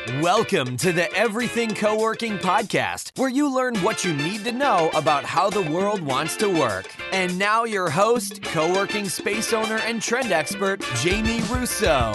Welcome to the Everything Co-working Podcast, where you learn what you need to know about how the world wants to work. And now your host, co-working space owner and trend expert, Jamie Russo.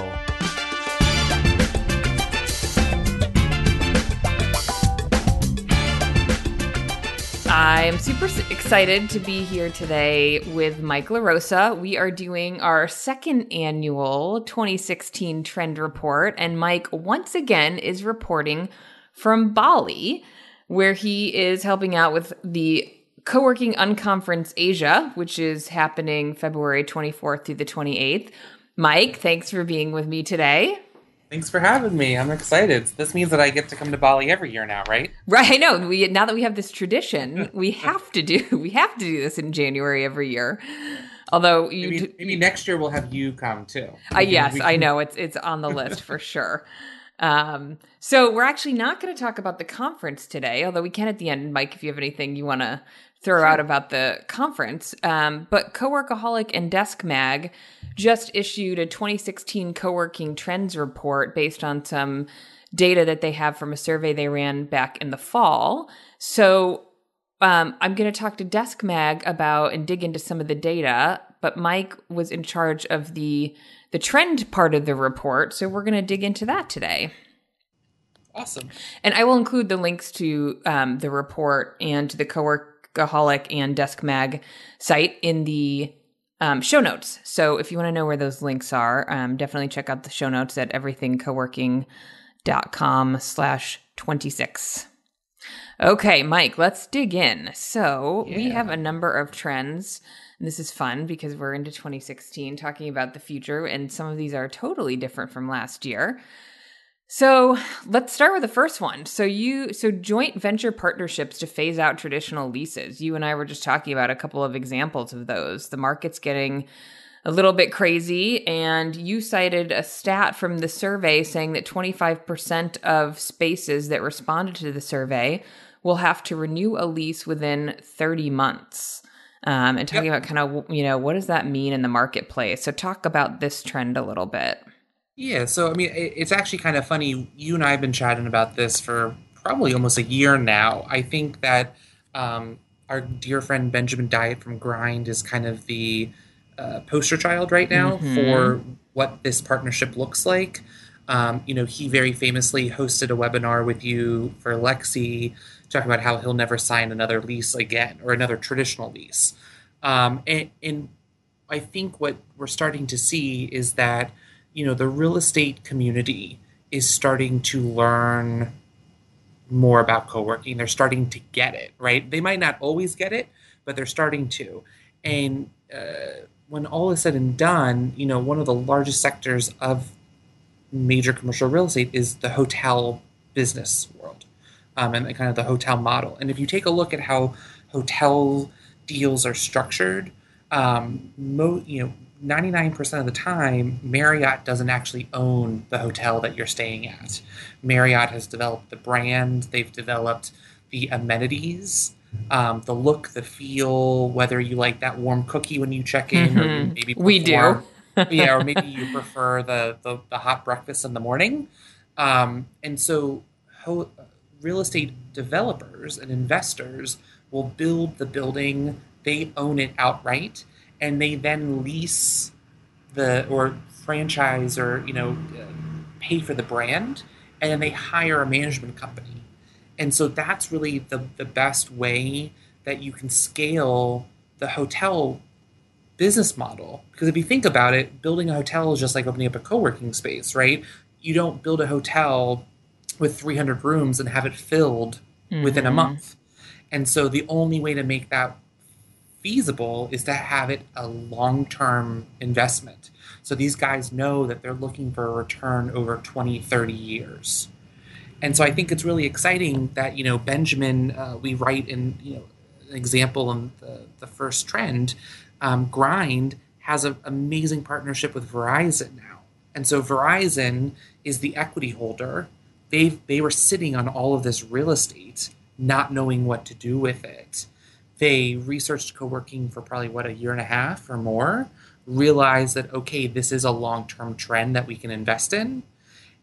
I am super excited to be here today with Mike LaRosa. We are doing our second annual 2016 Trend Report, and Mike once again is reporting from Bali, where he is helping out with the Co-working Unconference Asia, which is happening February 24th through the 28th. Mike, thanks for being with me today. Thanks for having me. I'm excited. This means that I get to come to Bali every year now, right? Right. I know. Now that we have this tradition, we have to do this in January every year. Although maybe next year we'll have you come too. Yes, I know it's on the list for sure. So we're actually not going to talk about the conference today, although we can at the end, Mike, if you have anything you want to throw out about the conference. But Coworkaholic and Desk Mag just issued a 2016 co-working trends report based on some data that they have from a survey they ran back in the fall. So I'm going to talk to Desk Mag about and dig into some of the data, but Mike was in charge of the trend part of the report, so we're going to dig into that today. Awesome. And I will include the links to the report and to the Coworkaholic and Desk Mag site in the show notes. So if you want to know where those links are, definitely check out the show notes at everythingcoworking.com/26. Okay, Mike, let's dig in. So we have a number of trends. And this is fun because we're into 2016 talking about the future, and some of these are totally different from last year. So let's start with the first one. So joint venture partnerships to phase out traditional leases. You and I were just talking about a couple of examples of those. The market's getting a little bit crazy, and you cited a stat from the survey saying that 25% of spaces that responded to the survey will have to renew a lease within 30 months. And talking about kind of, what does that mean in the marketplace? So talk about this trend a little bit. Yeah, so I mean, it's actually kind of funny. You and I have been chatting about this for probably almost a year now. I think that our dear friend Benjamin Diet from Grind is kind of the poster child right now for what this partnership looks like. He very famously hosted a webinar with you for Lexi, talking about how he'll never sign another lease again or another traditional lease. And I think what we're starting to see is that the real estate community is starting to learn more about co-working. They're starting to get it, right? They might not always get it, but they're starting to. And when all is said and done, one of the largest sectors of major commercial real estate is the hotel business world, and kind of the hotel model. And if you take a look at how hotel deals are structured, 99% of the time, Marriott doesn't actually own the hotel that you're staying at. Marriott has developed the brand, they've developed the amenities, the look, the feel, whether you like that warm cookie when you check in, or you maybe we do. or maybe you prefer the hot breakfast in the morning. And so real estate developers and investors will build the building, they own it outright, and they then lease or franchise or, pay for the brand, and then they hire a management company. And so that's really the best way that you can scale the hotel business model. Because if you think about it, building a hotel is just like opening up a co-working space, right? You don't build a hotel with 300 rooms and have it filled within a month. And so the only way to make that feasible is to have it a long-term investment. So these guys know that they're looking for a return over 20, 30 years. And so I think it's really exciting that, Benjamin, we write in, an example in the first trend, Grind has an amazing partnership with Verizon now. And so Verizon is the equity holder. They were sitting on all of this real estate, not knowing what to do with it. They researched co-working for probably, a year and a half or more, realized that, okay, this is a long-term trend that we can invest in.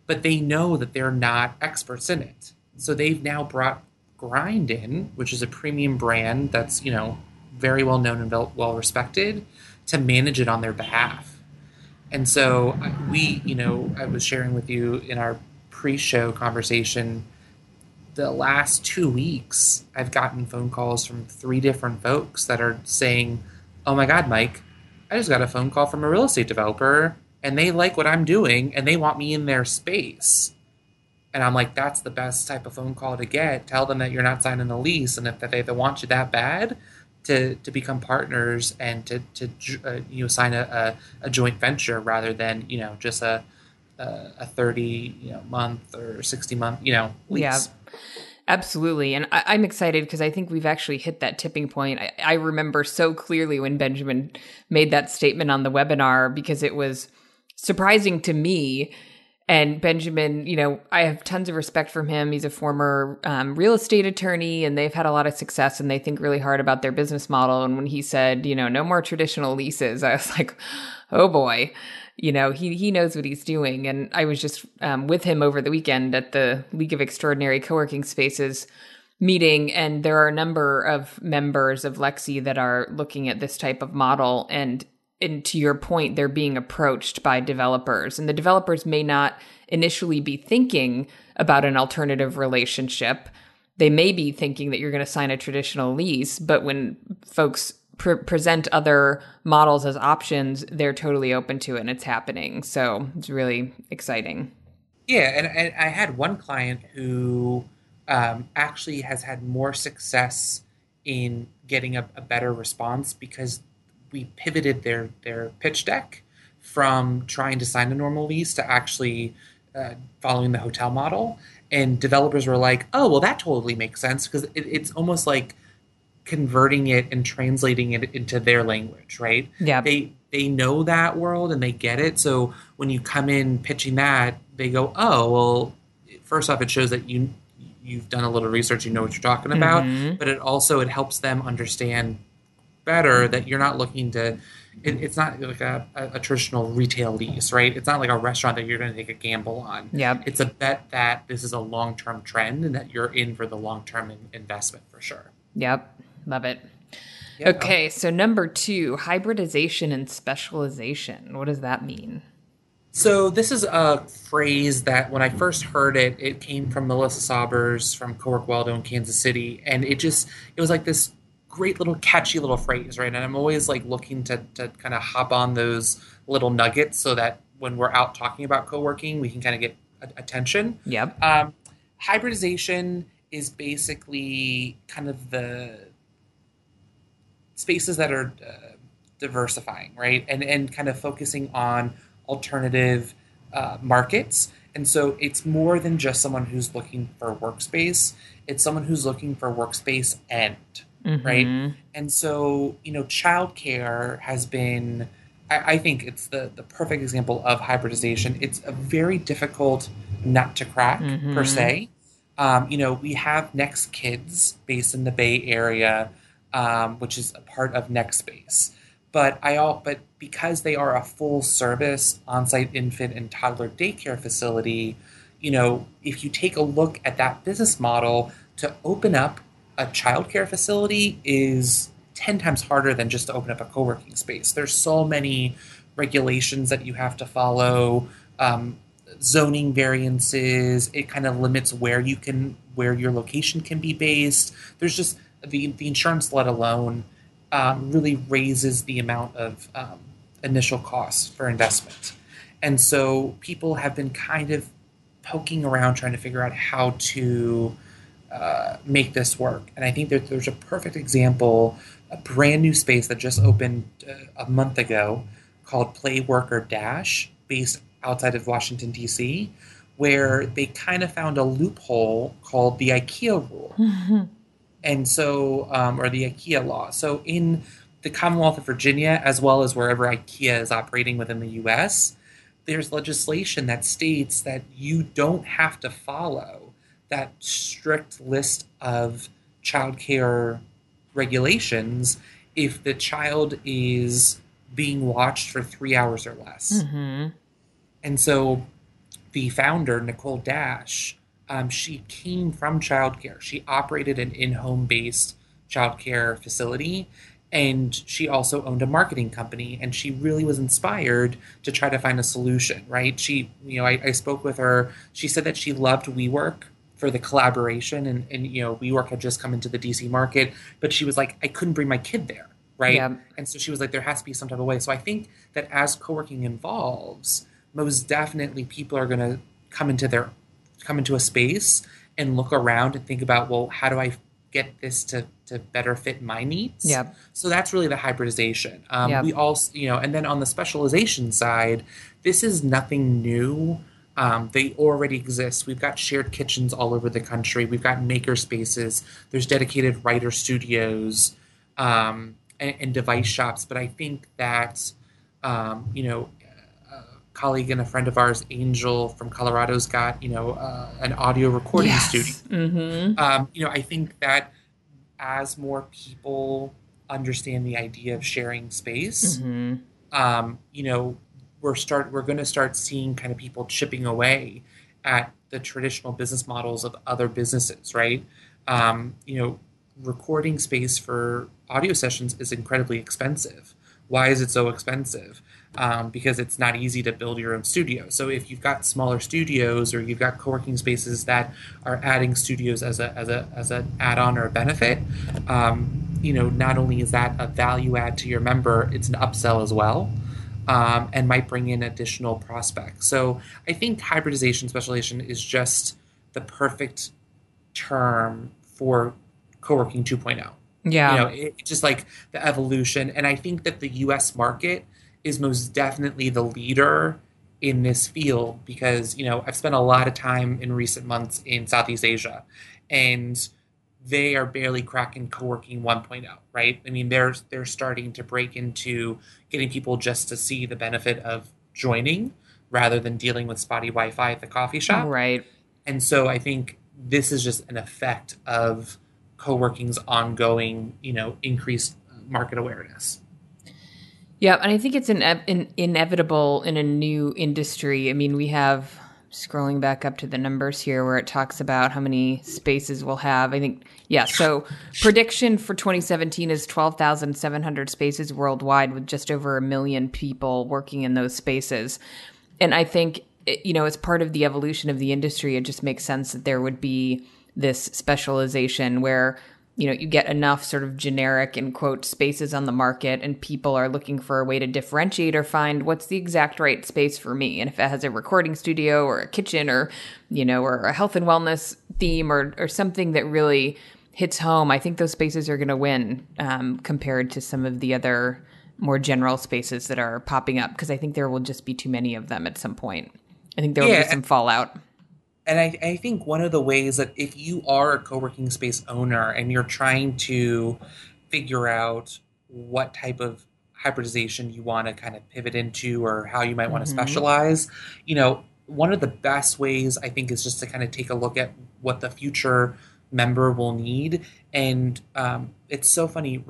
but they know that they're not experts in it. So they've now brought Grind in, which is a premium brand that's, very well known and well respected, to manage it on their behalf. And so I was sharing with you in our pre-show conversation, the last 2 weeks, I've gotten phone calls from 3 different folks that are saying, "Oh my God, Mike, I just got a phone call from a real estate developer and they like what I'm doing and they want me in their space." And I'm like, that's the best type of phone call to get. Tell them that you're not signing a lease, and if they want you that bad, to become partners and to sign a joint venture rather than just a 30 month or 60-month lease. Yeah. Absolutely. And I'm excited because I think we've actually hit that tipping point. I remember so clearly when Benjamin made that statement on the webinar, because it was surprising to me. And Benjamin, I have tons of respect from him. He's a former real estate attorney, and they've had a lot of success, and they think really hard about their business model. And when he said, no more traditional leases, I was like, oh boy, he knows what he's doing. And I was just with him over the weekend at the League of Extraordinary Co-working Spaces meeting, and there are a number of members of Lexi that are looking at this type of model. And to your point, they're being approached by developers, and the developers may not initially be thinking about an alternative relationship. They may be thinking that you're going to sign a traditional lease, but when folks present other models as options, they're totally open to it, and it's happening. So it's really exciting. Yeah, and I had one client who actually has had more success in getting a better response because we pivoted their pitch deck from trying to sign a normal lease to actually following the hotel model. And developers were like, oh, well, that totally makes sense, because it's almost like converting it and translating it into their language, right? Yeah. They know that world and they get it. So when you come in pitching that, they go, oh, well, first off, it shows that you've done a little research, you know what you're talking about, but it helps them understand better that you're not looking to it's not like a traditional retail lease, right? It's not like a restaurant that you're going to take a gamble on. Yep. It's a bet that this is a long-term trend and that you're in for the long-term investment for sure. Yep. Love it. Yeah. Okay, so number 2, hybridization and specialization. What does that mean? So this is a phrase that when I first heard it, it came from Melissa Saubers from Cowork Waldo in Kansas City. And it was like this great little catchy little phrase, right? And I'm always like looking to kind of hop on those little nuggets so that when we're out talking about co-working, we can kind of get attention. Yep. Hybridization is basically kind of the spaces that are diversifying, right? And kind of focusing on alternative markets. And so it's more than just someone who's looking for workspace. It's someone who's looking for workspace and right? And so, childcare has been, I think it's the perfect example of hybridization. It's a very difficult nut to crack, per se. We have Next Kids based in the Bay Area, which is a part of NextSpace. But because they are a full service on-site infant and toddler daycare facility, if you take a look at that business model, to open up a childcare facility is 10 times harder than just to open up a co-working space. There's so many regulations that you have to follow, zoning variances. It kind of limits where your location can be based. There's just the insurance, let alone, really raises the amount of initial costs for investment. And so people have been kind of poking around trying to figure out how to make this work. And I think that there's a perfect example, a brand new space that just opened a month ago called Play Worker Dash, based outside of Washington, D.C., where they kind of found a loophole called the IKEA rule. And so, or the IKEA law. So in the Commonwealth of Virginia, as well as wherever IKEA is operating within the U.S., there's legislation that states that you don't have to follow that strict list of childcare regulations if the child is being watched for 3 hours or less. And so the founder, Nicole Dash, she came from childcare. She operated an in-home based childcare facility, and she also owned a marketing company. And she really was inspired to try to find a solution. Right? She, I spoke with her. She said that she loved WeWork for the collaboration, and WeWork had just come into the DC market, but she was like, I couldn't bring my kid there. Right. Yeah. And so she was like, there has to be some type of way. So I think that as co-working evolves, most definitely people are going to come into a space and look around and think about, well, how do I get this to better fit my needs? Yeah. So that's really the hybridization. Yeah. We also, and then on the specialization side, this is nothing new. They already exist. We've got shared kitchens all over the country. We've got maker spaces. There's dedicated writer studios. And device shops, but I think that, a colleague and a friend of ours, Angel from Colorado's got, an audio recording studio. Mm-hmm. I think that as more people understand the idea of sharing space, we're going to start seeing kind of people chipping away at the traditional business models of other businesses, right? Recording space for audio sessions is incredibly expensive. Why is it so expensive? Because it's not easy to build your own studio. So if you've got smaller studios or you've got co-working spaces that are adding studios as an add-on or a benefit, not only is that a value add to your member, it's an upsell as well, and might bring in additional prospects. So I think hybridization, specialization is just the perfect term for co-working 2.0. Yeah. It's just like the evolution. And I think that the US market is most definitely the leader in this field because, I've spent a lot of time in recent months in Southeast Asia, and they are barely cracking co-working 1.0, right? I mean, they're starting to break into getting people just to see the benefit of joining rather than dealing with spotty Wi-Fi at the coffee shop. Right. And so I think this is just an effect of co-working's ongoing, increased market awareness. Yeah, and I think it's inevitable in a new industry. I mean, we have, scrolling back up to the numbers here where it talks about how many spaces we'll have. I think, so prediction for 2017 is 12,700 spaces worldwide with just over 1 million people working in those spaces. And I think, as part of the evolution of the industry, it just makes sense that there would be this specialization where, you get enough sort of generic, in quote, spaces on the market and people are looking for a way to differentiate or find what's the exact right space for me. And if it has a recording studio or a kitchen or, or a health and wellness theme or something that really hits home, I think those spaces are going to win compared to some of the other more general spaces that are popping up, because I think there will just be too many of them at some point. I think there will be some fallout. And I think one of the ways that if you are a co-working space owner and you're trying to figure out what type of hybridization you want to kind of pivot into or how you might want to specialize, one of the best ways I think is just to kind of take a look at what the future member will need. And it's so funny.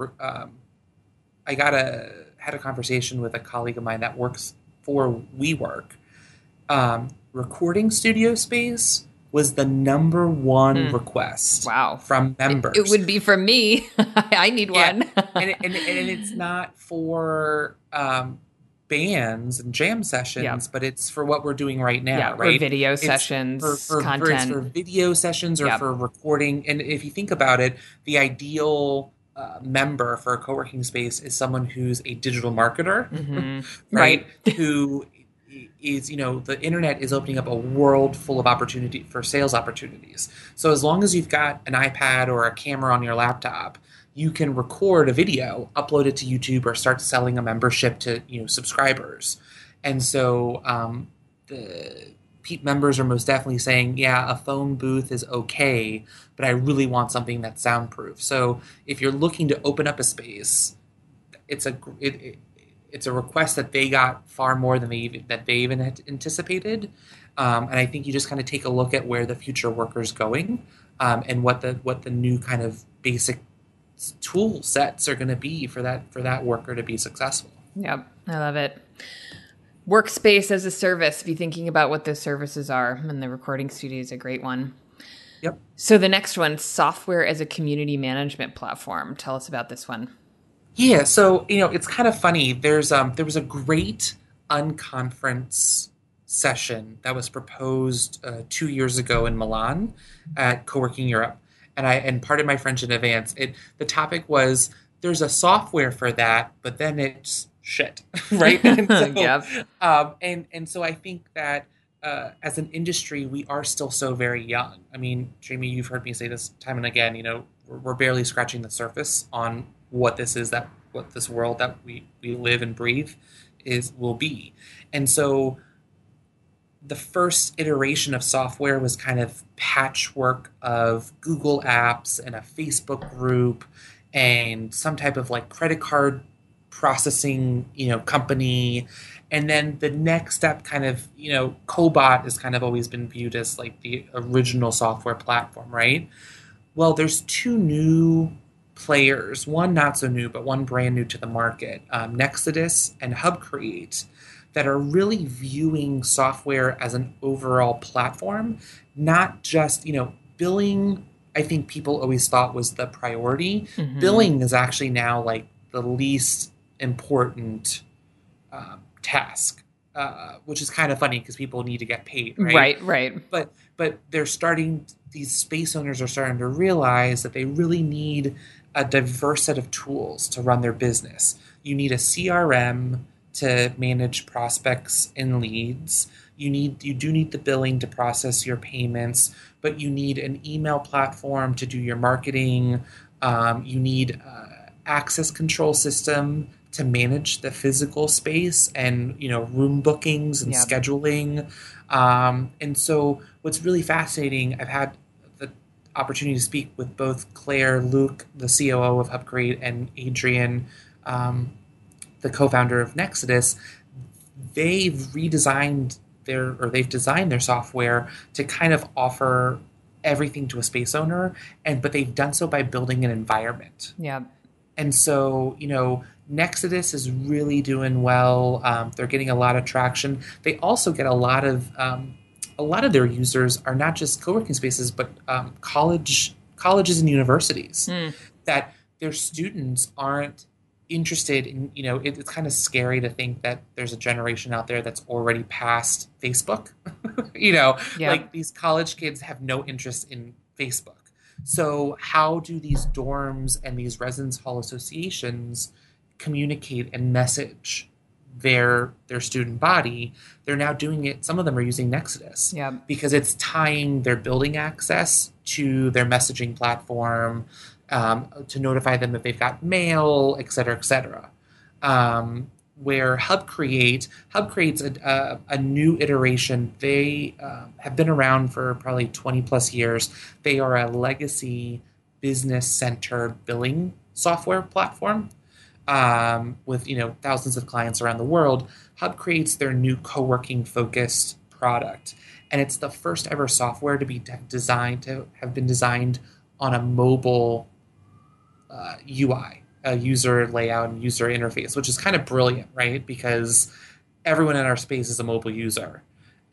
I had a conversation with a colleague of mine that works for WeWork. Recording studio space was the number one request from members. It would be from me. I need one. and it's not for bands and jam sessions, but it's for what we're doing right now, right? For video sessions, content. It's for video sessions or for recording. And if you think about it, the ideal member for a co-working space is someone who's a digital marketer, right? Who is, the internet is opening up a world full of opportunity for sales opportunities. So as long as you've got an iPad or a camera on your laptop, you can record a video, upload it to YouTube, or start selling a membership to, subscribers. And so the Peep members are most definitely saying, a phone booth is okay, but I really want something that's soundproof. So if you're looking to open up a space, it's a request that they got far more than they even had anticipated, and I think you just kind of take a look at where the future worker's going, and what the new kind of basic tool sets are going to be for that worker to be successful. Yep, I love it. Workspace as a service, be thinking about what those services are. And the recording studio is a great one. Yep. So the next one, software as a community management platform. Tell us about this one. Yeah, so it's kind of funny. There was a great unconference session that was proposed 2 years ago in Milan at Co-working Europe, and pardon my French in advance. The topic was there's a software for that, but then it's shit, right? And so, Yep. and so I think that as an industry, we are still so very young. I mean, Jamie, you've heard me say this time and again. We're barely scratching the surface on what this is, what this world that we live and breathe will be. And so the first iteration of software was kind of patchwork of Google apps and a Facebook group and some type of like credit card processing, company. And then the next step kind of, Cobot has kind of always been viewed as like the original software platform, right? Well, there's two new players, one not so new, but one brand new to the market, Nexodus and HubCreate, that are really viewing software as an overall platform, not just, billing. I think people always thought was the priority. Mm-hmm. Billing is actually now like the least important task, which is kind of funny because people need to get paid, right? Right. But these space owners are starting to realize that they really need a diverse set of tools to run their business. You need a CRM to manage prospects and leads. You do need the billing to process your payments, but you need an email platform to do your marketing. You need access control system to manage the physical space and room bookings and scheduling. And so what's really fascinating, I've had the opportunity to speak with both Claire Luke, the COO of HubCreate, and Adrian, the co-founder of Nexodus. They've designed their software to kind of offer everything to a space owner, but they've done so by building an environment. Yeah. And so, Nexodus is really doing well. They're getting a lot of traction. They also get a lot of their users are not just co-working spaces, but colleges and universities that their students aren't interested in. It's kind of scary to think that there's a generation out there that's already past Facebook. Like these college kids have no interest in Facebook. So how do these dorms and these residence hall associations communicate and message their student body? They're now doing it. Some of them are using Nexodus because it's tying their building access to their messaging platform to notify them if they've got mail, et cetera, et cetera. Where HubCreate's a new iteration. They have been around for probably 20 plus years. They are a legacy business-centered billing software platform with thousands of clients around the world. HubCreate's their new co-working focused product, and it's the first ever software to have been designed on a mobile UI, a user layout and user interface, which is kind of brilliant, right? Because everyone in our space is a mobile user.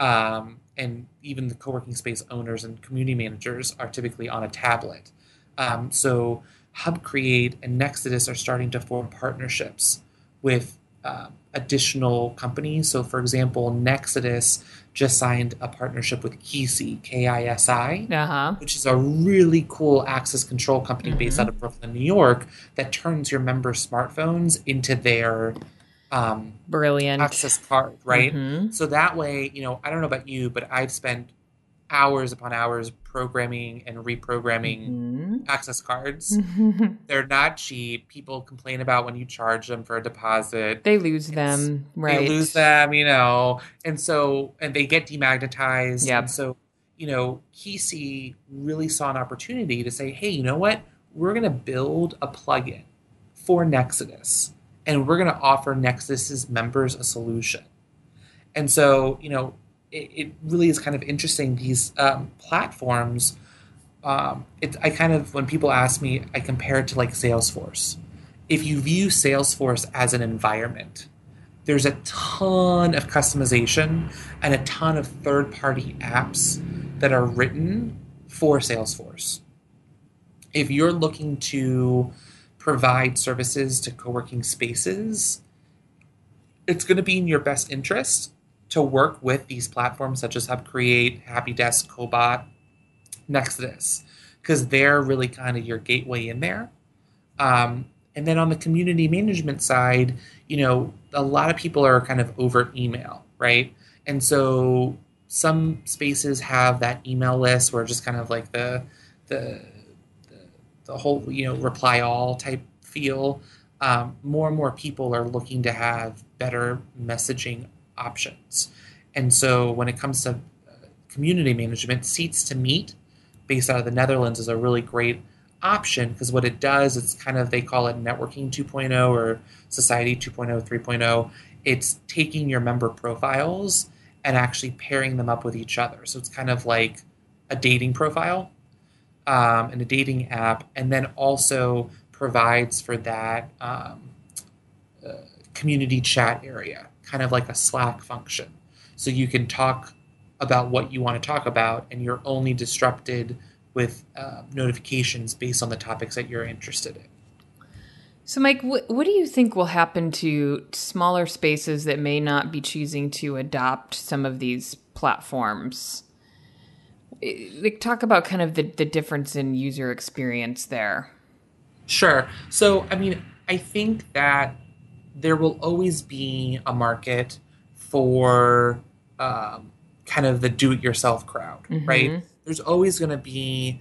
And even the co-working space owners and community managers are typically on a tablet. So HubCreate and Nexodus are starting to form partnerships with additional companies. So, for example, Nexodus just signed a partnership with Kisi, KISI, which is a really cool access control company based out of Brooklyn, New York, that turns your members' smartphones into their brilliant access card, right? So that way, I don't know about you, but I've spent hours upon hours programming and reprogramming access cards. They're not cheap. People complain about when you charge them for a deposit. They lose them, right? They lose them, and they get demagnetized. Yep. And so, Kisi really saw an opportunity to say, hey, you know what? We're going to build a plugin for Nexodus, and we're going to offer Nexodus's members a solution. And so, it really is kind of interesting. These platforms, when people ask me, I compare it to like Salesforce. If you view Salesforce as an environment, there's a ton of customization and a ton of third-party apps that are written for Salesforce. If you're looking to provide services to co-working spaces, it's going to be in your best interest to work with these platforms such as HubCreate, HappyDesk, Cobot, Nextdis, because they're really kind of your gateway in there. And then on the community management side, a lot of people are kind of over email, right? And so some spaces have that email list where just kind of like the whole, reply all type feel. More and more people are looking to have better messaging options. And so when it comes to community management, Seats to Meet, based out of the Netherlands, is a really great option, because what it does, it's kind of, they call it networking 2.0 or society 2.0, 3.0. It's taking your member profiles and actually pairing them up with each other. So it's kind of like a dating profile and a dating app, and then also provides for that community chat area, kind of like a Slack function. So you can talk about what you want to talk about, and you're only disrupted with notifications based on the topics that you're interested in. So, Mike, what do you think will happen to smaller spaces that may not be choosing to adopt some of these platforms? Like, talk about kind of the difference in user experience there. Sure. So, I think that there will always be a market for kind of the do-it-yourself crowd, right? There's always going to be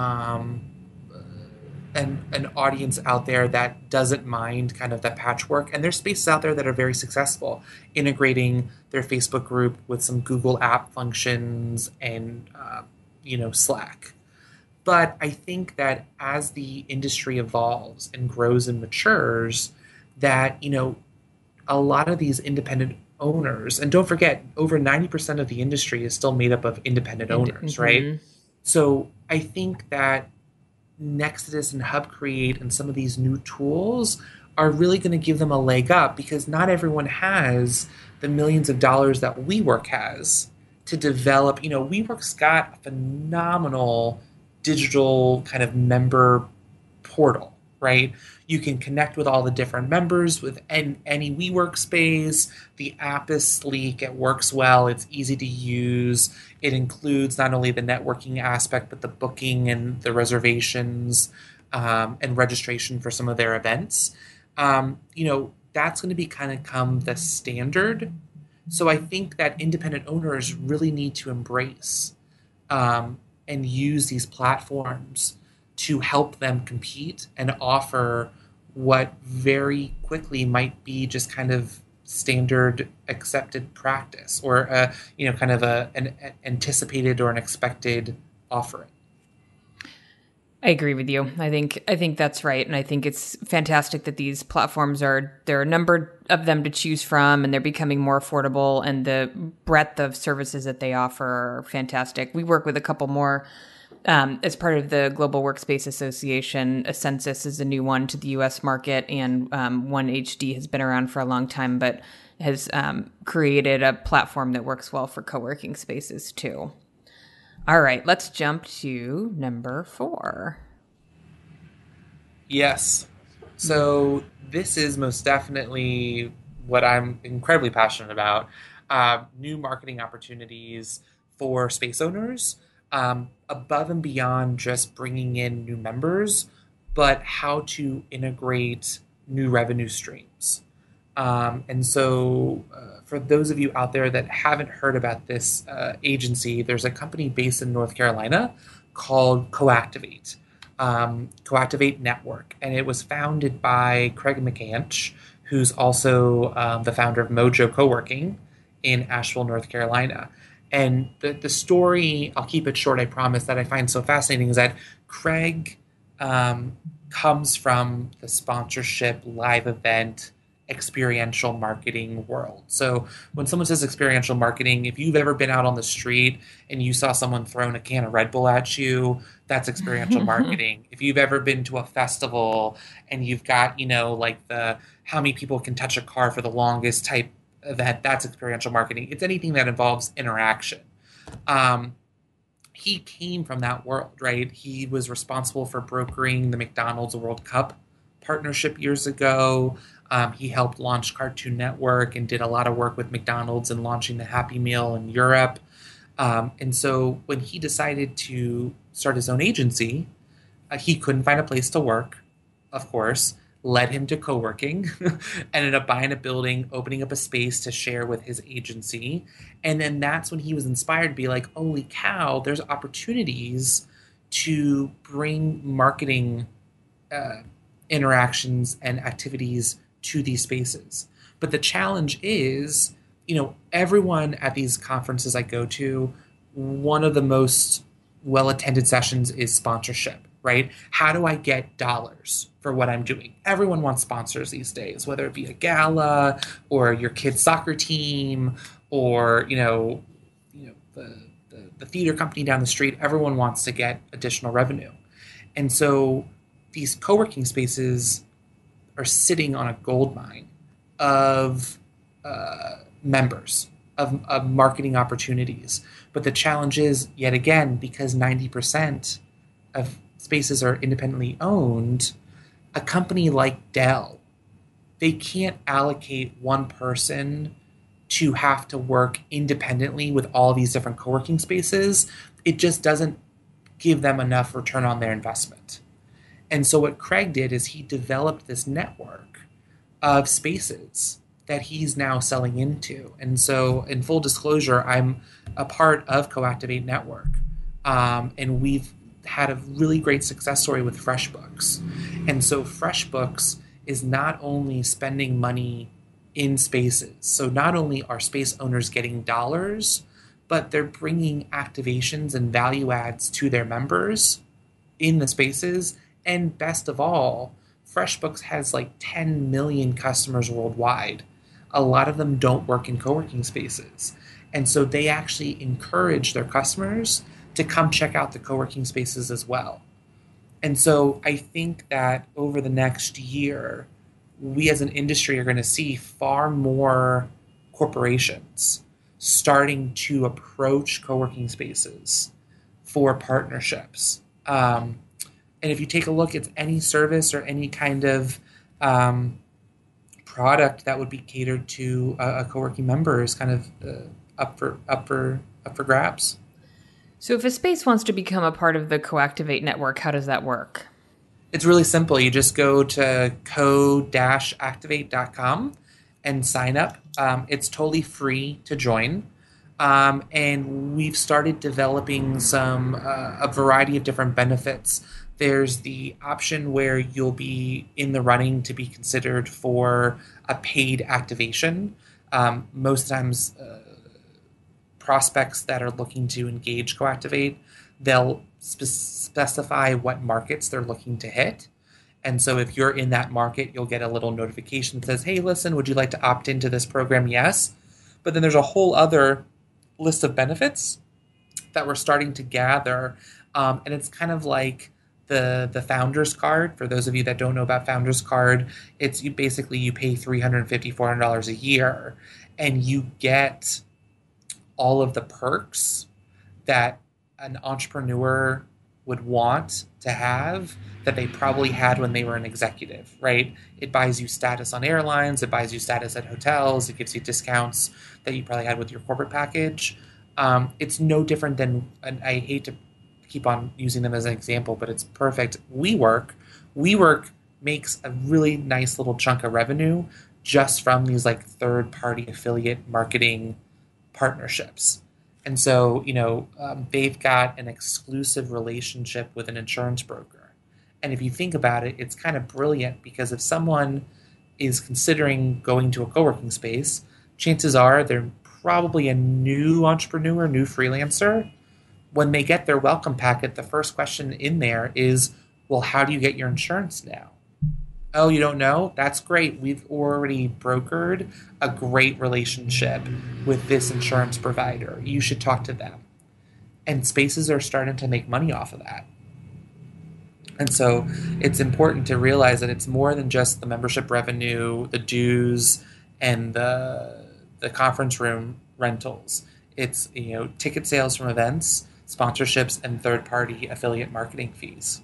an audience out there that doesn't mind kind of that patchwork. And there's spaces out there that are very successful, integrating their Facebook group with some Google app functions and, Slack. But I think that as the industry evolves and grows and matures, that, a lot of these independent owners, and don't forget, over 90% of the industry is still made up of independent owners, right? So I think that Nextdis and HubCreate and some of these new tools are really going to give them a leg up, because not everyone has the millions of dollars that WeWork has to develop. WeWork's got a phenomenal digital kind of member portal, right? You can connect with all the different members with any WeWork space. The app is sleek. It works well. It's easy to use. It includes not only the networking aspect, but the booking and the reservations and registration for some of their events. That's going to become the standard. So I think that independent owners really need to embrace and use these platforms to help them compete and offer what very quickly might be just kind of standard accepted practice, or kind of an anticipated or an expected offering. I agree with you. I think that's right. And I think it's fantastic that these platforms there are a number of them to choose from, and they're becoming more affordable, and the breadth of services that they offer are fantastic. We work with a couple more as part of the Global Workspace Association. Ascensus is a new one to the U.S. market, and One HD has been around for a long time, but has created a platform that works well for co-working spaces too. All right, let's jump to number 4. Yes. So this is most definitely what I'm incredibly passionate about. New marketing opportunities for space owners, above and beyond just bringing in new members, but how to integrate new revenue streams. And so for those of you out there that haven't heard about this agency, there's a company based in North Carolina called Coactivate, Coactivate Network. And it was founded by Craig McAnch, who's also the founder of Mojo Co-working in Asheville, North Carolina. And the story, I'll keep it short, I promise, that I find so fascinating is that Craig comes from the sponsorship, live event, experiential marketing world. So when someone says experiential marketing, if you've ever been out on the street and you saw someone throwing a can of Red Bull at you, that's experiential marketing. If you've ever been to a festival and you've got, like the how many people can touch a car for the longest type event, that's experiential marketing. It's anything that involves interaction. He came from that world, right? He was responsible for brokering the McDonald's World Cup partnership years ago. He helped launch Cartoon Network and did a lot of work with McDonald's and launching the Happy Meal in Europe. And so when he decided to start his own agency, he couldn't find a place to work, of course, led him to co-working, ended up buying a building, opening up a space to share with his agency. And then that's when he was inspired to be like, holy cow, there's opportunities to bring marketing interactions and activities to these spaces. But the challenge is, everyone at these conferences I go to, one of the most well-attended sessions is sponsorship, right? How do I get dollars for what I'm doing? Everyone wants sponsors these days, whether it be a gala or your kid's soccer team or, the theater company down the street. Everyone wants to get additional revenue. And so these co-working spaces are sitting on a gold mine of members, of marketing opportunities. But the challenge is, yet again, because 90% of spaces are independently owned, a company like Dell, they can't allocate one person to have to work independently with all these different co-working spaces. It just doesn't give them enough return on their investment. And so what Craig did is he developed this network of spaces that he's now selling into. And so in full disclosure, I'm a part of Coactivate Network. And we've had a really great success story with FreshBooks. And so FreshBooks is not only spending money in spaces. So not only are space owners getting dollars, but they're bringing activations and value adds to their members in the spaces. And best of all, FreshBooks has like 10 million customers worldwide. A lot of them don't work in co-working spaces. And so they actually encourage their customers to come check out the co-working spaces as well. And so I think that over the next year, we as an industry are going to see far more corporations starting to approach co-working spaces for partnerships. And if you take a look at any service or any kind of product that would be catered to a co-working member is kind of up for grabs. So if a space wants to become a part of the Coactivate network, how does that work? It's really simple. You just go to co-activate.com and sign up. It's totally free to join. And we've started developing a variety of different benefits. There's the option where you'll be in the running to be considered for a paid activation. Most times, prospects that are looking to engage Coactivate, they'll specify what markets they're looking to hit. And so if you're in that market, you'll get a little notification that says, hey, listen, would you like to opt into this program? Yes. But then there's a whole other list of benefits that we're starting to gather. And it's kind of like the Founders Card. For those of you that don't know about Founders Card, it's you pay $350, $400 a year, and you get all of the perks that an entrepreneur would want to have that they probably had when they were an executive, right? It buys you status on airlines, it buys you status at hotels, it gives you discounts that you probably had with your corporate package. It's no different than, and I hate to keep on using them as an example, but it's perfect. WeWork makes a really nice little chunk of revenue just from these like third-party affiliate marketing partnerships. And so, they've got an exclusive relationship with an insurance broker. And if you think about it, it's kind of brilliant because if someone is considering going to a co-working space, chances are they're probably a new entrepreneur, new freelancer. When they get their welcome packet, the first question in there is, well, how do you get your insurance now? Oh, you don't know? That's great. We've already brokered a great relationship with this insurance provider. You should talk to them. And spaces are starting to make money off of that. And so it's important to realize that it's more than just the membership revenue, the dues, and the conference room rentals. It's, ticket sales from events, sponsorships, and third-party affiliate marketing fees.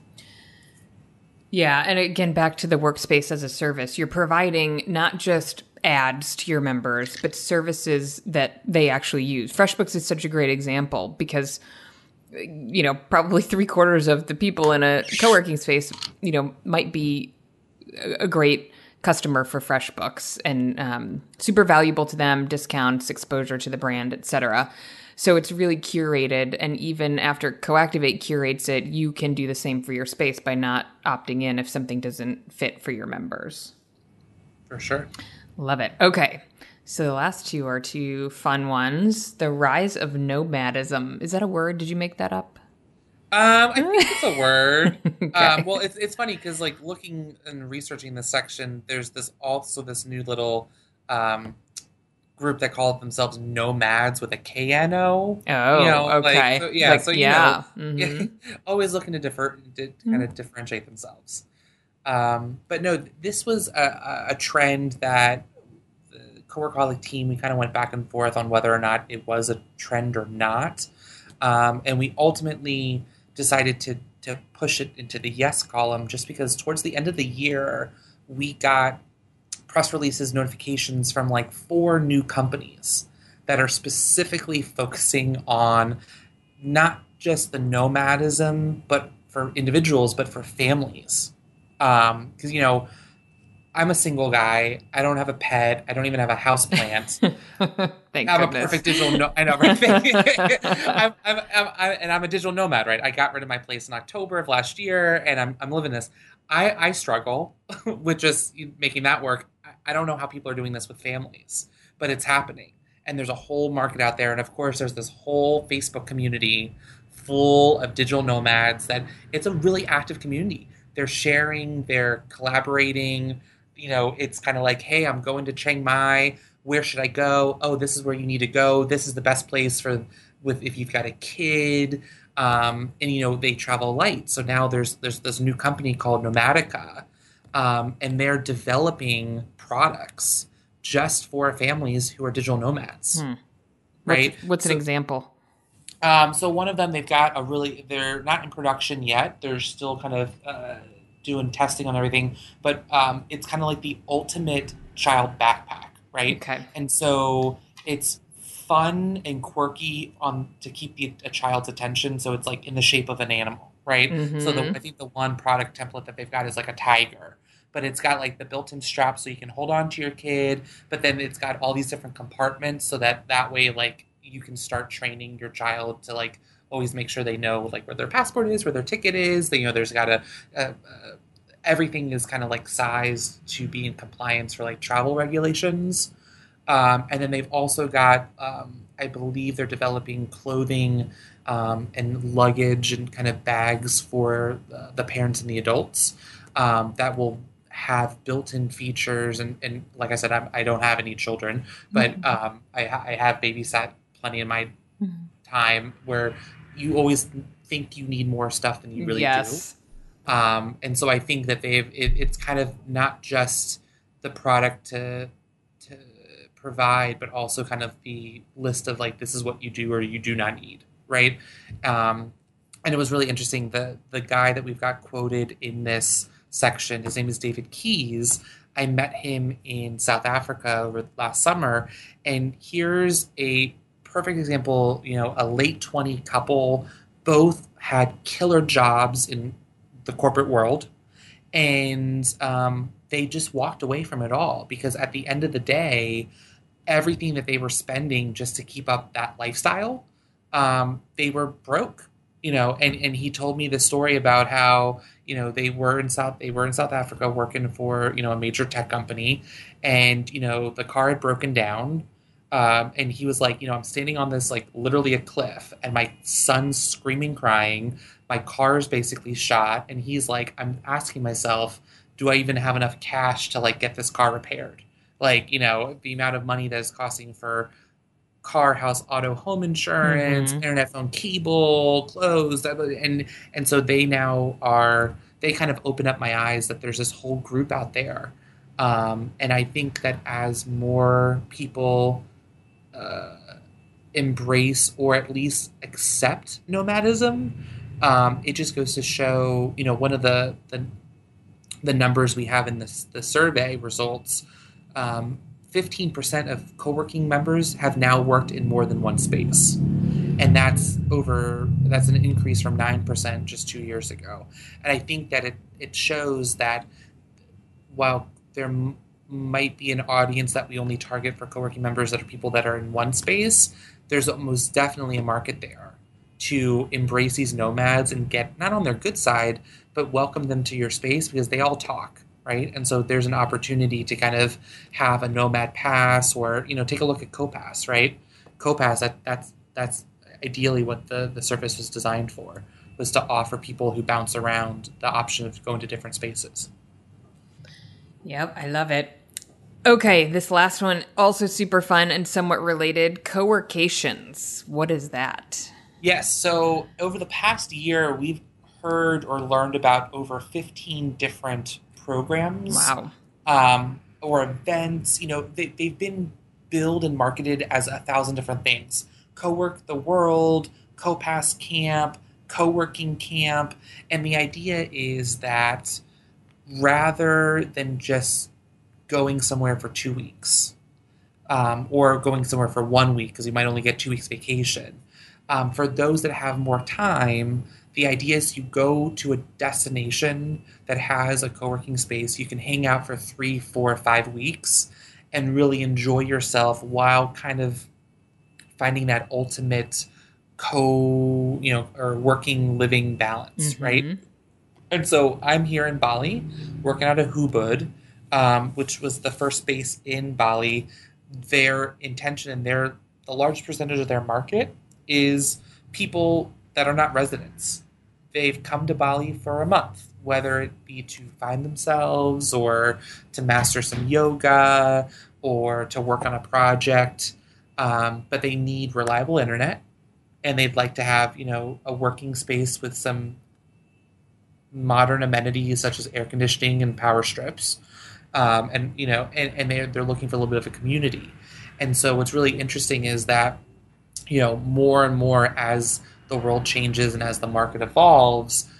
Yeah, and again, back to the workspace as a service, you're providing not just ads to your members, but services that they actually use. FreshBooks is such a great example because, probably 3/4 of the people in a co-working space, might be a great customer for FreshBooks and super valuable to them, discounts, exposure to the brand, etc. So it's really curated, and even after Coactivate curates it, you can do the same for your space by not opting in if something doesn't fit for your members. For sure. Love it. Okay. So the last two are two fun ones. The rise of nomadism. Is that a word? Did you make that up? I think it's a word. Okay. Well, it's funny because looking and researching this section, there's this new little group that call themselves nomads with a KNO. Oh, okay. Mm-hmm. Always looking to kind of differentiate themselves. But no, this was a trend that the Coworkaholic team, we kind of went back and forth on whether or not it was a trend or not. And we ultimately decided to push it into the yes column just because towards the end of the year, we got press releases, notifications from 4 new companies that are specifically focusing on not just the nomadism, but for individuals, but for families. Because, I'm a single guy. I don't have a pet. I don't even have a house plant. Thank I'm goodness. a perfect digital. I know, right? I'm a digital nomad, right? I got rid of my place in October of last year, and I'm living this. I struggle with just making that work. I don't know how people are doing this with families, but it's happening. And there's a whole market out there. And of course, there's this whole Facebook community full of digital nomads that it's a really active community. They're sharing, they're collaborating. It's kind of like, hey, I'm going to Chiang Mai. Where should I go? Oh, this is where you need to go. This is the best place if you've got a kid. And they travel light. So now there's this new company called Nomadica, and they're developing products just for families who are digital nomads. Right? What's an example? So one of them, they're not in production yet. They're still kind of doing testing on everything, but it's kind of like the ultimate child backpack, right? Okay. And so it's fun and quirky to keep a child's attention. So it's in the shape of an animal, right? Mm-hmm. So I think the one product template that they've got is a tiger, but it's got the built-in strap so you can hold on to your kid, but then it's got all these different compartments so that way you can start training your child to always make sure they know where their passport is, where their ticket is. There's got everything is kind of sized to be in compliance for travel regulations. And then they've also got, I believe they're developing clothing and luggage and kind of bags for the parents and the adults that will have built-in features. And like I said, I don't have any children, but I have babysat plenty in my time where you always think you need more stuff than you really do. And so I think that it's kind of not just the product to provide, but also kind of the list of this is what you do or you do not need, right? And it was really interesting. The guy that we've got quoted in this section, his name is David Keys. I met him in South Africa over last summer, and here's a perfect example. A late 20 couple, both had killer jobs in the corporate world, and they just walked away from it all because at the end of the day, everything that they were spending just to keep up that lifestyle, they were broke. And he told me the story about how they were in South Africa working for a major tech company, and the car had broken down. And he was like, I'm standing on this, literally a cliff, and my son's screaming, crying. My car's basically shot. And he's like, I'm asking myself, do I even have enough cash to like get this car repaired? Like, the amount of money that is costing for car, house, auto, home insurance, internet, phone, cable, clothes, and so they kind of open up my eyes that there's this whole group out there, and I think that as more people embrace or at least accept nomadism, it just goes to show, one of the numbers we have in the survey results. 15% of co-working members have now worked in more than one space. And that's an increase from 9% just 2 years ago. And I think that it shows that while there might be an audience that we only target for co-working members that are people that are in one space, there's most definitely a market there to embrace these nomads and get not on their good side, but welcome them to your space because they all talk. Right. And so there's an opportunity to kind of have a nomad pass or, take a look at CoPass, right? CoPass, that's ideally what the service was designed for, was to offer people who bounce around the option of going to different spaces. Yep, I love it. Okay, this last one, also super fun and somewhat related, co-workations. What is that? Yes, so over the past year, we've heard or learned about over 15 different programs. Wow. Or events. They've been billed and marketed as 1,000 different things. Co-work the World, CoPass Camp, Co-working Camp. And the idea is that rather than just going somewhere for 2 weeks, or going somewhere for 1 week, because you might only get 2 weeks vacation, for those that have more time, the idea is you go to a destination that has a co-working space. You can hang out for 3, 4, 5 weeks and really enjoy yourself while kind of finding that ultimate or working living balance, right? And so I'm here in Bali working out of Ubud, which was the first space in Bali. Their intention and the large percentage of their market is people that are not residents. They've come to Bali for a month, whether it be to find themselves or to master some yoga or to work on a project. But they need reliable internet, and they'd like to have, a working space with some modern amenities such as air conditioning and power strips. And they're looking for a little bit of a community. And so what's really interesting is that, more and more as the world changes and as the market evolves,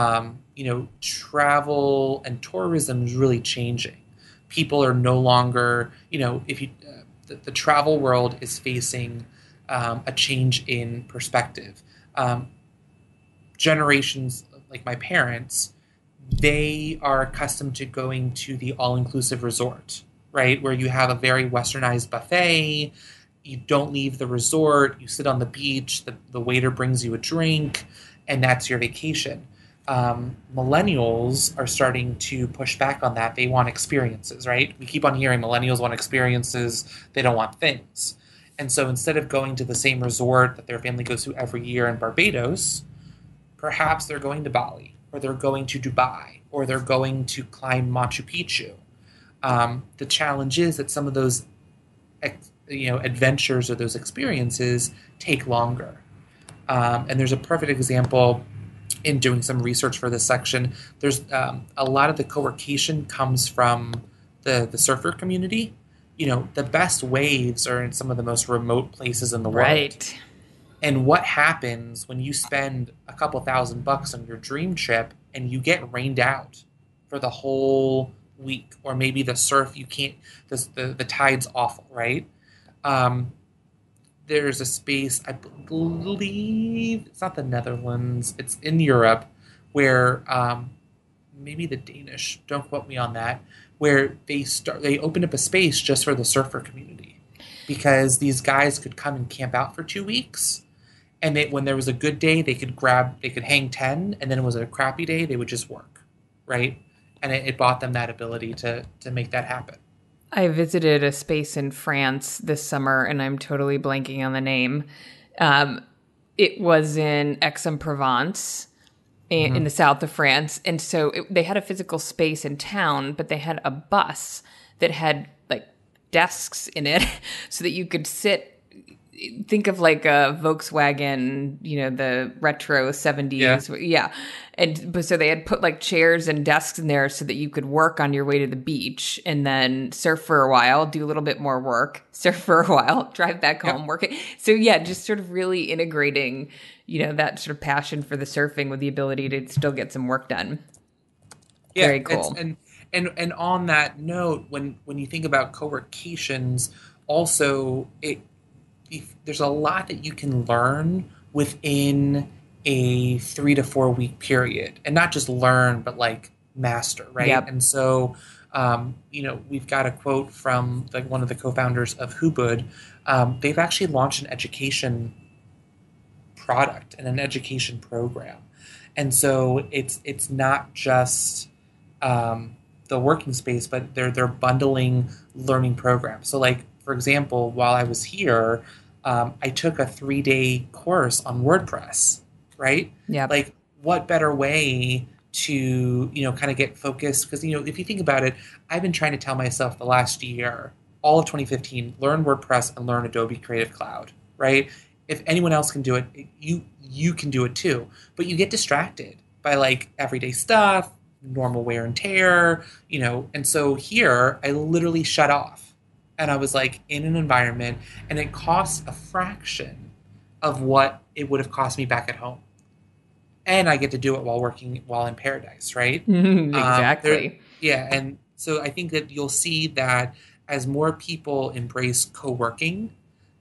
travel and tourism is really changing. People are no longer, the travel world is facing a change in perspective. Generations like my parents, they are accustomed to going to the all-inclusive resort, right? Where you have a very westernized buffet. You don't leave the resort. You sit on the beach. The waiter brings you a drink, and that's your vacation. Millennials are starting to push back on that. They want experiences, right? We keep on hearing millennials want experiences. They don't want things. And so instead of going to the same resort that their family goes to every year in Barbados, perhaps they're going to Bali, or they're going to Dubai, or they're going to climb Machu Picchu. The challenge is that some of those adventures or those experiences take longer. And there's a perfect example in doing some research for this section. There's a lot of the co-workation comes from the surfer community. The best waves are in some of the most remote places in the world. Right. And what happens when you spend a couple $1,000 on your dream trip and you get rained out for the whole week, or maybe the surf, the tide's awful, right? There's a space, I believe, it's not the Netherlands, it's in Europe, where maybe the Danish, don't quote me on that, where they opened up a space just for the surfer community, because these guys could come and camp out for 2 weeks, and when there was a good day, they could hang 10, and then it was a crappy day, they would just work, right? And it bought them that ability to make that happen. I visited a space in France this summer, and I'm totally blanking on the name. It was in Aix-en-Provence, in the south of France. And so they had a physical space in town, but they had a bus that had like desks in it so that you could sit. Think of like a Volkswagen, the retro 70s. Yeah. But so they had put like chairs and desks in there so that you could work on your way to the beach and then surf for a while, do a little bit more work, surf for a while, drive back home, work it. So yeah, just sort of really integrating, that sort of passion for the surfing with the ability to still get some work done. Yeah, very cool. And on that note, when you think about co-workations, also there's a lot that you can learn within a 3 to 4 week period, and not just learn, but like master, right? Yep. And so, we've got a quote from like one of the co-founders of Hubud. They've actually launched an education product and an education program, and so it's not just the working space, but they're bundling learning programs. So, like for example, while I was here, I took a 3-day course on WordPress, right? Yeah. Like, what better way to, kind of get focused? Because, if you think about it, I've been trying to tell myself the last year, all of 2015, learn WordPress and learn Adobe Creative Cloud, right? If anyone else can do it, you can do it too. But you get distracted by like everyday stuff, normal wear and tear, and so here I literally shut off. And I was like in an environment, and it costs a fraction of what it would have cost me back at home. And I get to do it while in paradise, right? Exactly. And so I think that you'll see that as more people embrace co-working,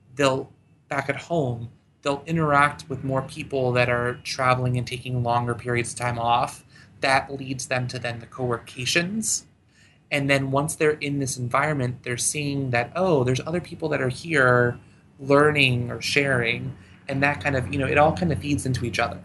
back at home, they'll interact with more people that are traveling and taking longer periods of time off. That leads them to then the co-workations. And then once they're in this environment, they're seeing that, there's other people that are here learning or sharing. And that kind of, it all kind of feeds into each other.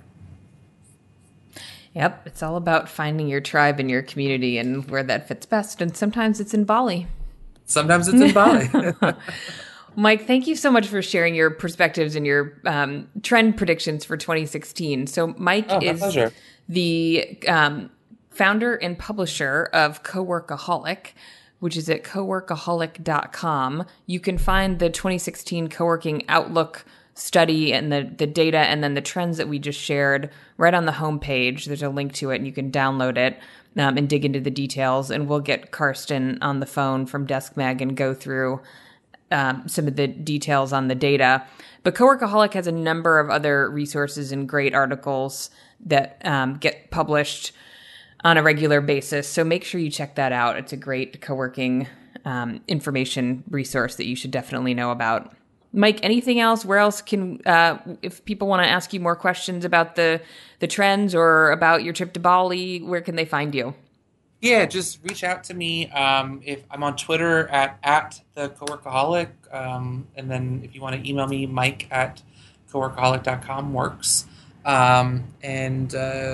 Yep. It's all about finding your tribe and your community and where that fits best. And sometimes it's in Bali. Sometimes it's in Bali. Mike, thank you so much for sharing your perspectives and your trend predictions for 2016. So Mike is pleasure. The founder and publisher of Coworkaholic, which is at coworkaholic.com. You can find the 2016 Coworking Outlook study and the data and then the trends that we just shared right on the homepage. There's a link to it, and you can download it and dig into the details. And we'll get Karsten on the phone from DeskMag and go through some of the details on the data. But Coworkaholic has a number of other resources and great articles that get published on a regular basis. So make sure you check that out. It's a great co-working information resource that you should definitely know about. Mike, anything else? Where else can, if people want to ask you more questions about the trends or about your trip to Bali, where can they find you? Yeah, just reach out to me. If I'm on Twitter at the Coworkaholic, and then if you want to email me, Mike at coworkaholic.com works. And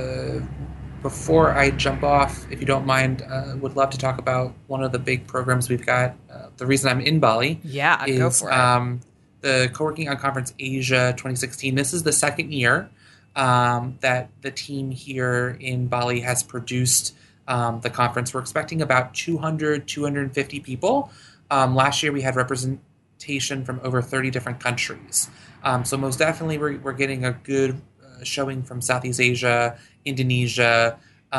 before I jump off, if you don't mind, would love to talk about one of the big programs we've got. The reason I'm in Bali is go for it. The Co-working Unconference Asia 2016. This is the second year that the team here in Bali has produced the conference. We're expecting about 200, 250 people. Last year we had representation from over 30 different countries. So most definitely we're getting a good showing from Southeast Asia, Indonesia,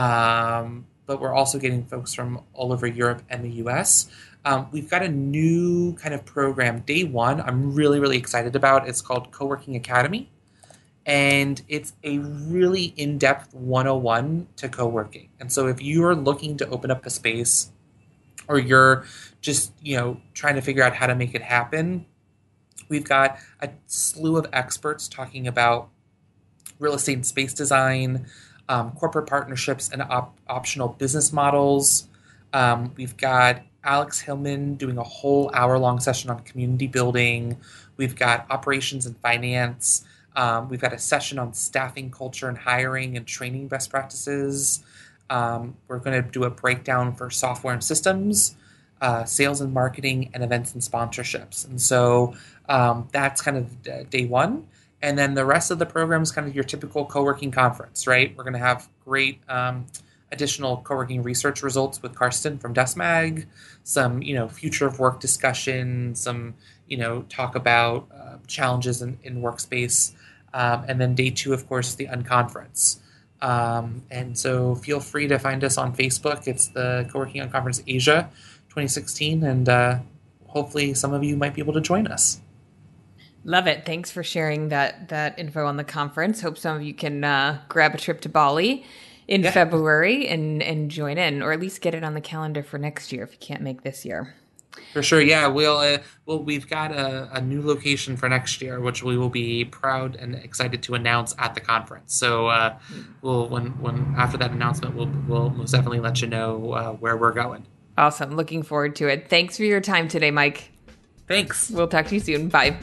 but we're also getting folks from all over Europe and the US. We've got a new kind of program, day one, I'm really, really excited about. It's called Co-working Academy. And it's a really in-depth 101 to co-working. And so if you're looking to open up a space, or you're just, trying to figure out how to make it happen, we've got a slew of experts talking about real estate and space design, corporate partnerships and optional business models. We've got Alex Hillman doing a whole hour-long session on community building. We've got operations and finance. We've got a session on staffing culture and hiring and training best practices. We're going to do a breakdown for software and systems, sales and marketing, and events and sponsorships. And so that's kind of day one. And then the rest of the program is kind of your typical co-working conference, right? We're going to have great additional co-working research results with Karsten from DeskMag, some, future of work discussion, some, talk about challenges in workspace. And then day 2, of course, the Unconference. And so feel free to find us on Facebook. It's the Co-working Unconference Asia 2016. And hopefully some of you might be able to join us. Love it. Thanks for sharing that info on the conference. Hope some of you can grab a trip to Bali in February and join in, or at least get it on the calendar for next year if you can't make this year. For sure, yeah. We've got a new location for next year, which we will be proud and excited to announce at the conference. So when after that announcement, we'll most definitely let you know where we're going. Awesome. Looking forward to it. Thanks for your time today, Mike. Thanks. We'll talk to you soon. Bye.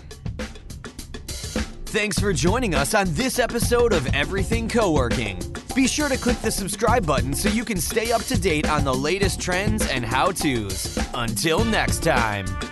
Thanks for joining us on this episode of Everything Co-working. Be sure to click the subscribe button so you can stay up to date on the latest trends and how-tos. Until next time.